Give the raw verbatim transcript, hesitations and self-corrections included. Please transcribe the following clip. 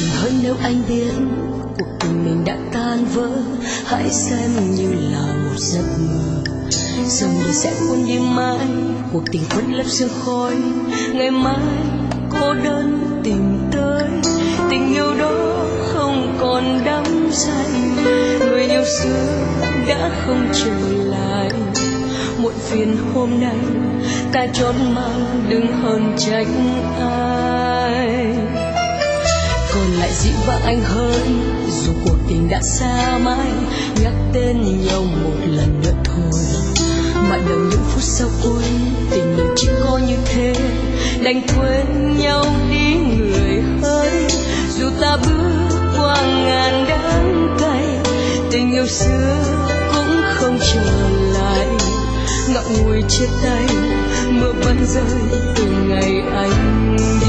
buồn hơn nếu anh biết cuộc tình mình đã tan vỡ. Hãy xem như là một giấc mơ, sớm rồi sẽ cuốn đi mãi. Cuộc tình khuất lấp sương khói, ngày mai cô đơn tìm tới. Tình yêu đó không còn đắm say, người yêu xưa đã không trở lại. Muộn phiền hôm nay ta chót mang đừng hờn trách ai. Còn lại dịu vang anh hơn, dù cuộc tình đã xa mãi. Nhắc tên nhau một lần nữa thôi, mà đầu những phút sau cuối tình mình chỉ có như thế. Đành quên nhau đi người ơi, dù ta bước qua ngàn đắng cay. Tình yêu xưa cũng không trở lại, ngậm ngùi chia tay. Mưa vẫn rơi từ ngày anh